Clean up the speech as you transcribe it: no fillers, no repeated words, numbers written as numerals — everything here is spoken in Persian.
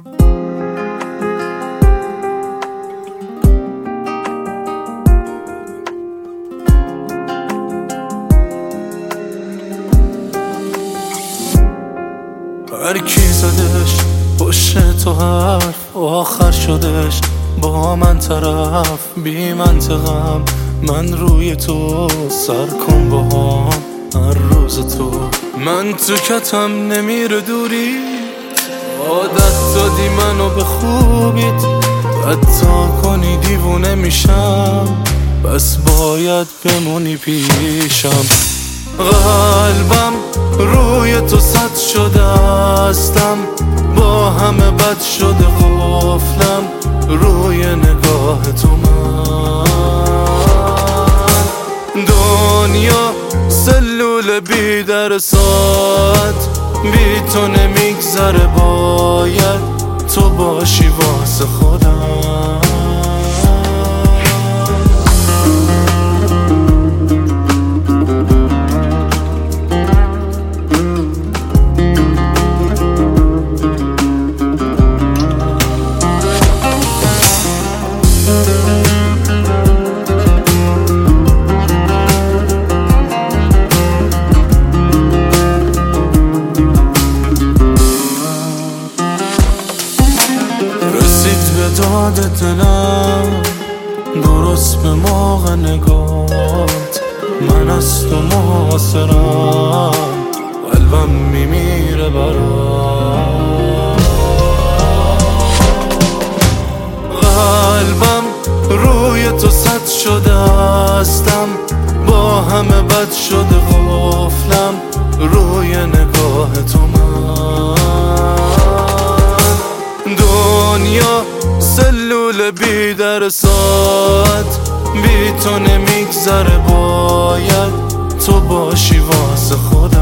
هر کی زدش پشت تو حرف آخر شدش با من طرف بی منطقم. من روی تو سر کن با هر روز تو. من تو کتم نمیره دوری، عادت دادی منو به خوبیت. حتی کنی دیوونه میشم، بس باید بمونی پیشم. قلبم روی تو سد شده استم، با همه بد شده قفلم روی نگاه تو. من دنیا سلول بی درسات، بی تو نمیگذره، باید تو باشی واسه خودم. داد دلم درست به موقع نگات، من از تو محاصرم، قلبم میمیره برات. قلبم روی تو سد شده استم، با همه بد شده قفلم روی نگاه تو. من دنیا سلول بی درسات، بی تو نمیگذره، باید تو باشی واسه خودم.